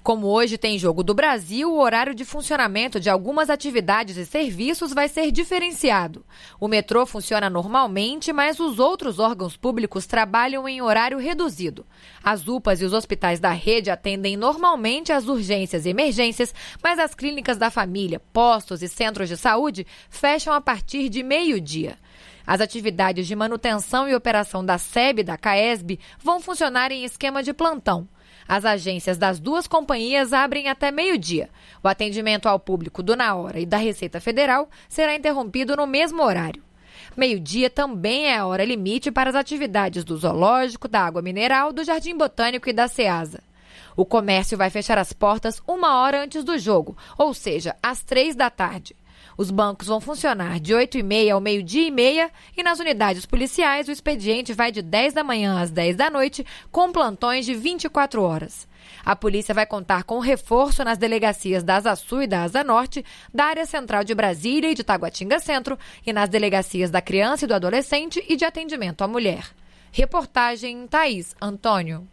Como hoje tem Jogo do Brasil, o horário de funcionamento de algumas atividades e serviços vai ser diferenciado. O metrô funciona normalmente, mas os outros órgãos públicos trabalham em horário reduzido. As UPAs e os hospitais da rede atendem normalmente às urgências e emergências, mas as clínicas da família, postos e centros de saúde fecham a partir de meio-dia. As atividades de manutenção e operação da SEB e da CAESB vão funcionar em esquema de plantão. As agências das duas companhias abrem até meio-dia. O atendimento ao público do Na Hora e da Receita Federal será interrompido no mesmo horário. Meio-dia também é a hora limite para as atividades do Zoológico, da Água Mineral, do Jardim Botânico e da SEASA. O comércio vai fechar as portas 1 hora antes do jogo, ou seja, às 3 da tarde. Os bancos vão funcionar de 8h30 ao 12h30 e nas unidades policiais o expediente vai de 10 da manhã às 10 da noite, com plantões de 24 horas. A polícia vai contar com reforço nas delegacias da Asa Sul e da Asa Norte, da área central de Brasília e de Taguatinga Centro e nas delegacias da criança e do adolescente e de atendimento à mulher. Reportagem Thaís Antônio.